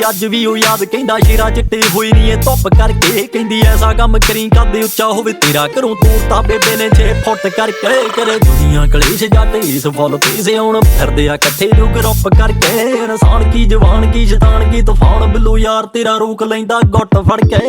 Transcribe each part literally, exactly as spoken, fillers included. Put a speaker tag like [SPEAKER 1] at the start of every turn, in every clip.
[SPEAKER 1] अज भी ओ याद कहंदा शेरा चिट्टे होई नी ए धुप करके कहंदी ऐसा काम करी कद उच्चा होवे तेरा घरों तोड़ता बेबे ने छे फुट करके करे दुनिया कलेश जट इस फुल पेसे आउण फिरदे आ कट्ठे जो ग्रुप करके इंसान की जवान की शैतान की तूफान बिल्लो यार तेरा रोक लैंदा गुट फड़ के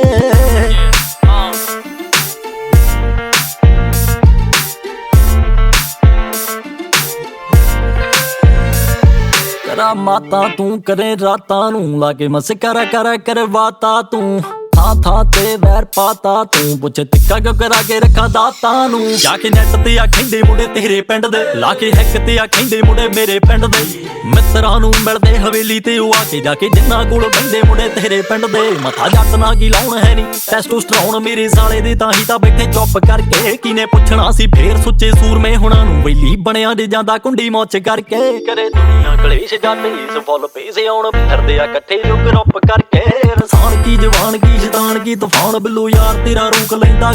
[SPEAKER 1] माता तू करे रातां नू लाके मस्करा करा करवाता तू था था ते वैर पाता तू पुछ तिक्का क्यों करा के रखा दाता नू जाके नैट ते आ खैंदे मुंडे तेरे पिंड दे लाके हैक ते आ खैंदे मुंडे मेरे पिंड दे मित्रां नू मिलदे हवेली ते ओ आके जाके जिन्ना कोल बहिंदे मुंडे तेरे पिंड दे मथा जट ना की लाउण है नी टेस्टोस्टेरोन मेरे साले दे तां ही तां बैठे चुप करके किने पुछना सी फेर सुच्चे सूरमे हुणां नू वैली बणिया जे जांदा कुंडी मौच करके करे दुनिया कलेश जट इस फुल पेसे आउण फिरदे आ कट्ठे जो ग्रुप करके इंसान की जवान की शैतान की तूफान बिल्लो यार तेरा रोक लैंदा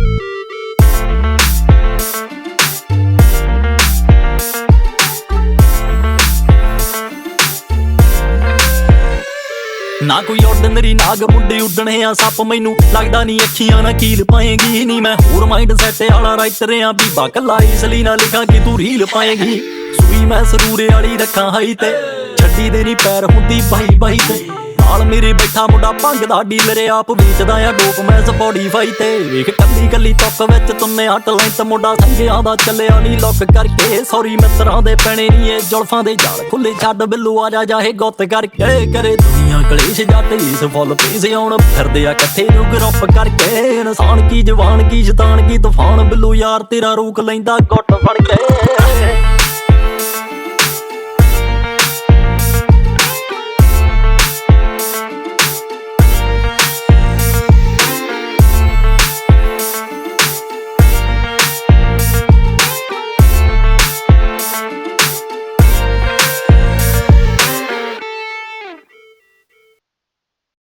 [SPEAKER 1] ना कोई ऑर्डिनरी नाग मुंडे उड्डणे आ सप मैनू लगदा नी अखियां ना कील पाएगी नी मैं होर माइंड सैट आला राइटर आ बीबा कला इसलिए ना लिखा कि तू रील पाएगी सूई मैं सरूरे वाली रखा हाई ते छड्डी दे नी पैर हुंदी बाई बाई ते नाल मेरे बैठा मुंडा भंग दा डीलर आप वेचदा आ डोप मैं स्पॉटिफाई ते वेख कल्ली कल्ली तुक विच तुन्ने हट लैंत मुंडा संगियां दा चलिया नी लुक करके सॉरी मित्रां दे पैणे नी ए जुल्फां दे जाल खुले छड्ड बिल्लो आ जा जाहे गुੱਤ करके करे दुनिया कलेश जट इस फुल पेसे आउण फिरदे आ कट्ठे जो ग्रुप करके इंसान की जवान की शैतान की तूफान बिल्लो यार तेरा रोक लैंदा गुੱਟ फड़ के